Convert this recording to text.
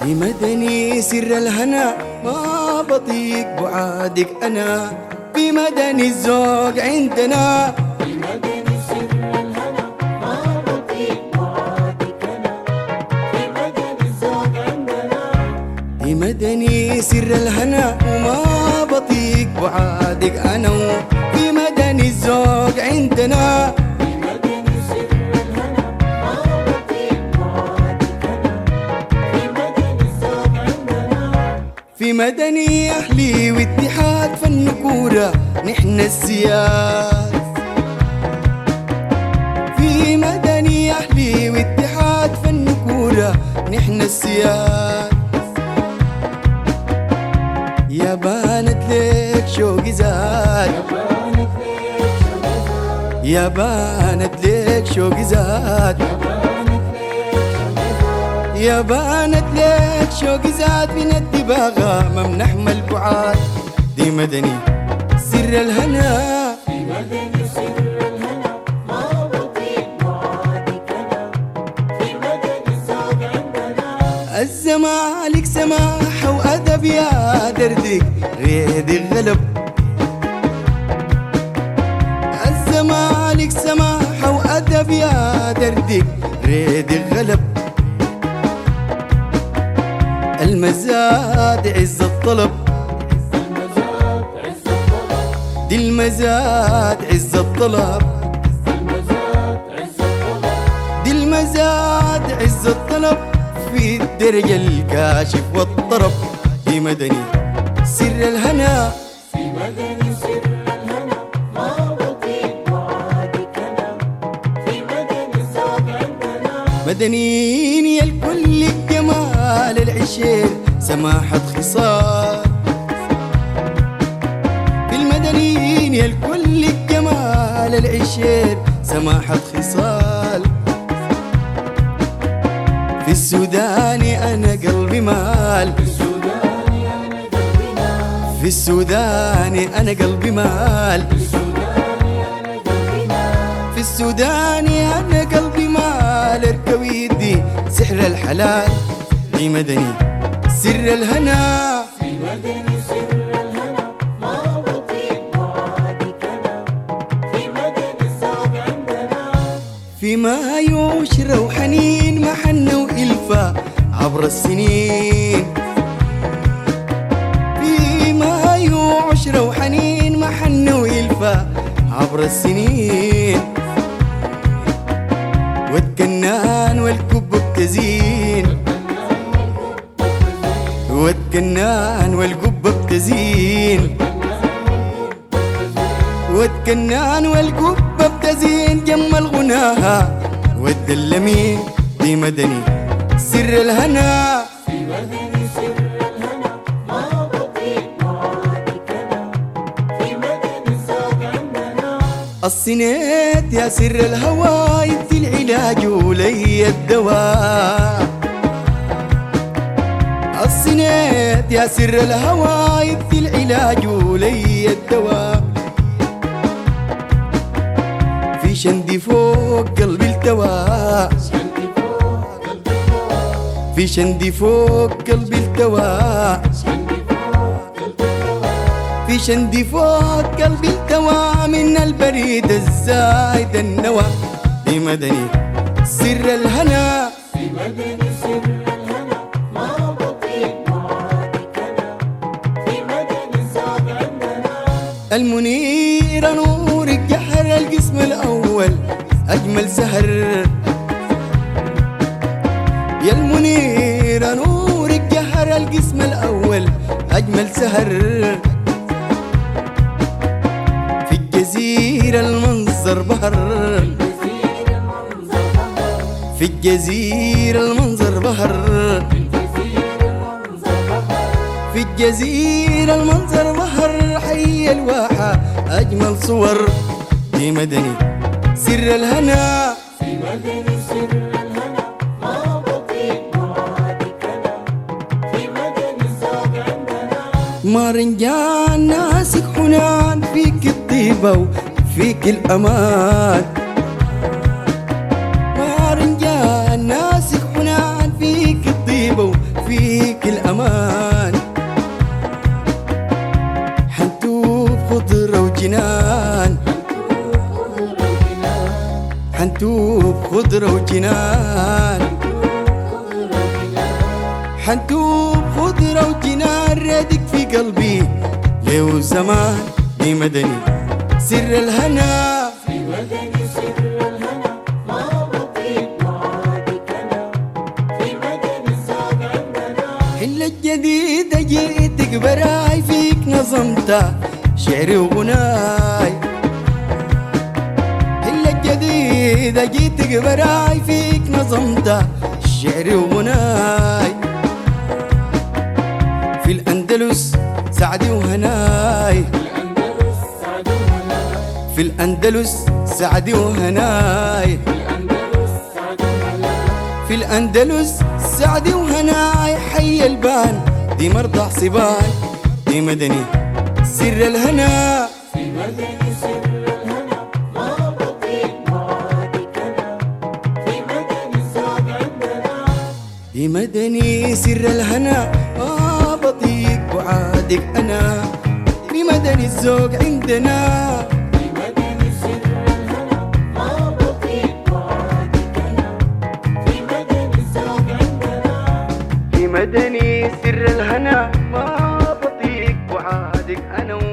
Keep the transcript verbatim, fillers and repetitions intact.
في مدني سر الهنا ما بطيق بعادك أنا، في مدني الذوق عندنا. في مدني سر الهنا ما بطيق بعادك أنا، في مدني الذوق عندنا. في مدني سر الهنا وما بطيق بعادك أنا، في مدني الذوق عندنا. في مدني أهلي واتحاد فن كورة نحن السياد. في مدني أهلي واتحاد فن كورة نحن السياد. يا بانت ليك شوق زاد، يا بانت ليك شوق زاد، يا بانت ليك شوق زاد من الدباغة ما بنحمل بعاد. دي مدني سر الهنا، في مدني سر الهنا ما بطيق بعادك أنا، في مدني الذوق عندنا. الزمالك سماحة وأدب يا دردك ريد الغلب. الزمالك سماحة وأدب يا دردك ريد الغلب. المزاد عز الطلب، المزاد عز الطلب، دي المزاد عز الطلب، المزاد عز الطلب، دي المزاد عز الطلب في الدرجة الكاشف والطرب. في مدني سر الهنا، في مدني سر الهنا ما بطيق بعادك أنا، في مدني الذوق عندنا. مدنيين يا الكل الجمال العشير سماحة خصال. في المدنيين يا الكل الجمال العشير سماحة خصال. في السودان أنا قلبي مال، في السودان أنا قلبي مال، في السودان أنا قلبي مال، في السودان أنا قلبي مال، في السودان أنا قلبي مال. اركب يدي سحر الحلال. في مدني سر الهنا، في مدني سر الهنا ما بطيق بعادك أنا، في مدني الذوق عندنا. في مايو وشرة وحنين محنة وإلفة عبر السنين. في مايو وعشرة وحنين محنة وإلفة عبر السنين. والكنان والكب بتزين، والكنان والقبة بتزين، والكنان والقبة بتزين. جمل غناها والدلمين. في مدني سر الهنا، في مدني سر الهنا ما بطيق بعادك أنا، في مدني الذوق عندنا. الصينيت يا سر الهوى انت العلاج ولي الدواء. الصينيت يا سر الهوى انت العلاج ولي الدواء. في شندي فوق قلبي التوى، شندي فوق قلبي التوى، في شندي فوق قلبي التوى، شندي فوق قلبي التوى، في شندي فوق قلبي التوى. من البريد الزايد النوى. في مدني سر الهنا، في مدني سر الهنا ما بطيق بعادك أنا، في مدني الذوق عندنا. المنير نور الجحر القسم الأول أجمل سهر. يا المنير نور الجحر القسم الأول أجمل سهر. في الجزيرة المنظر بهر، الجزيرة المنظر بهر، في الجزيرة المنظر بهر، الجزيرة المنظر بهر، في الجزيرة المنظر بهر. حي الواحة أجمل صور. في مدني سر الهنا، في مدني سر الهنا ما بطيق بعادك أنا، في مدني الذوق عندنا. مارنجان ناسك حنان فيك الطيبة وفيك الأمان. مارنجان ناسك حنان فيك الطيبة وفيك فيك الأمان حنتوب خضرة وجنان حنتوب خضرة وجنان حنتوب خضرة وجنان رادك في قلبي ليه زمان بمدني سر الهنا في مدني سر الهنا ما بطيق وعادك أنا في مدني الزاد عندنا حلة جديدة جيتك براي فيك نظمتها شعري وغناي حلة جديدة جيتك براي فيك نظمتها شعري وغناي في الأندلس سعدي وهناي في الأندلس سعدي وهناي في الأندلس سعدي وهناي حي البان دي مرضع صباي دي مدني سر الهنا في مدني سر الهنا ما بطيق وعادك أنا في مدني الزاد عندنا دي مدني سر الهنا ما بطيق وعادك أنا بمدني الزوق عندنا في مدني سر الهنا ما بطيق وعادك أنا في مدني الزاد عندنا بمدني سر الهنا ما بطيق وعادك أنا